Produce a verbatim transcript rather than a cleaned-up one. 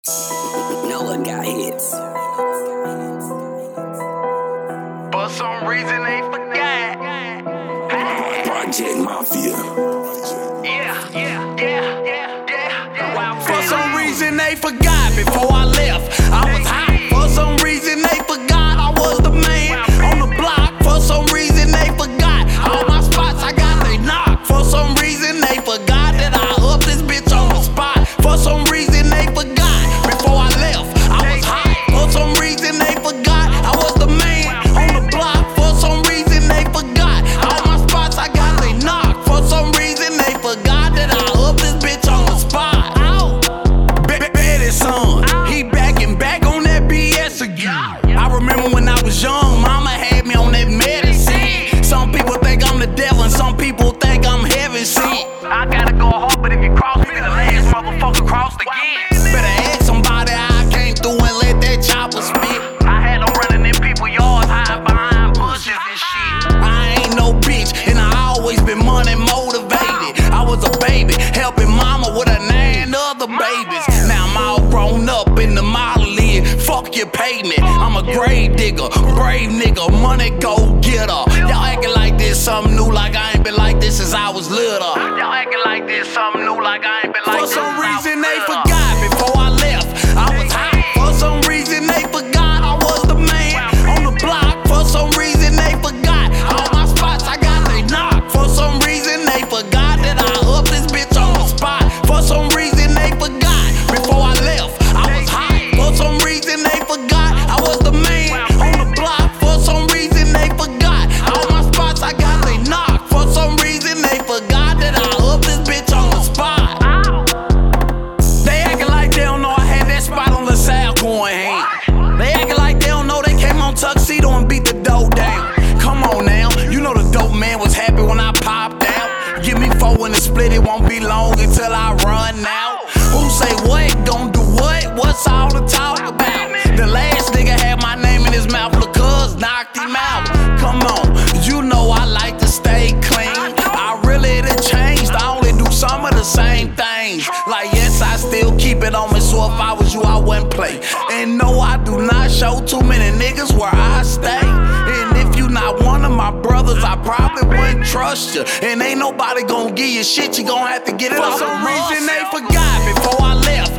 No one got hits. For some reason they forgot. Project Mafia. Yeah, yeah, yeah, yeah, yeah. For some reason they forgot before I left, I was hot. For some reason they forgot I was the man on the block. For some reason they forgot all my spots I got they knocked. For some reason they forgot that I up this bitch on the spot. For some reason they forgot before I left, I was hot. For some reason they forgot I was the man on the block. For some reason they forgot all my spots I got they knocked. For some reason they forgot that I up this bitch on the spot. Ow. Betty's son, he back and back on that B S again. I remember when I was young, mama had me on that medicine. Some people think I'm the devil and some people think I'm heaven sent. I gotta go hard, but if you cross me, the last motherfucker crossed again. Better ask somebody how I came through and let that chopper spit. I had them running in people's yards, hiding behind bushes and shit. I ain't no bitch, and I always been money motivated. I was a baby, helping mama with her nine other babies. Now I'm all grown up in the model lid. Fuck your payment, I'm a grave digger, brave nigga, money go getter. Y'all acting like this something new, like I ain't been like this since I was little. Y'all acting like this something new, like I ain't been like this. For some reason they forgot before I left, I was hot. For some reason they forgot I was the man on the block. For some reason they forgot all my spots I got they knocked. For some reason they forgot that I up this bitch on the spot. For some reason they forgot before I left, I was hot. For some reason they forgot I was the man on the block. For some reason they forgot all my spots I got they knocked. For some reason they forgot that I up this bitch on the spot. They acting like they don't know I had that spot on LaSalle going ham. They acting like they don't know they came on tuxedo and beat the dough down. Come on now, you know the dope man was happy when I popped out. Give me four in the split, it won't be long until I run out. Who say what, gon' do what, what's all the talk about? The last nigga had my name in his mouth, look cuz knocked him out. Come on, you know I like to stay clean. I really done changed, I only do some of the same things. Like yes, I still keep it on me, so if I was you, I wouldn't play. And no, I do not show too many niggas where I stay. And if you not one of my brothers, I probably wouldn't trust you. And ain't nobody gon' give you shit, you gon' have to get it off. For some reason they forgot before I left,